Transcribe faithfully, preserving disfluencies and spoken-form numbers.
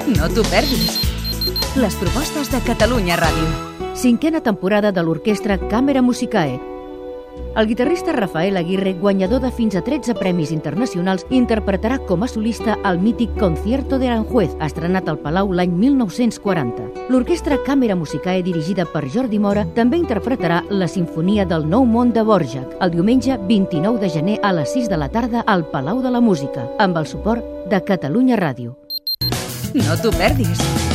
No t'ho perdis. Les propostes de Catalunya Ràdio. Cinquena temporada de l'orquestra Càmera Musicae. El guitarrista Rafael Aguirre, guanyador de fins a tretze premis internacionals, interpretarà com a solista el mític Concierto de Aranjuez, estrenat al Palau l'any mil nou-cents quaranta. L'orquestra Càmera Musicae, dirigida per Jordi Mora, també interpretarà la Simfonia del Nou Món de Dvořák el diumenge vint-i-nou de gener a les sis de la tarda al Palau de la Música, amb el suport de Catalunya Ràdio. No t'ho perdis.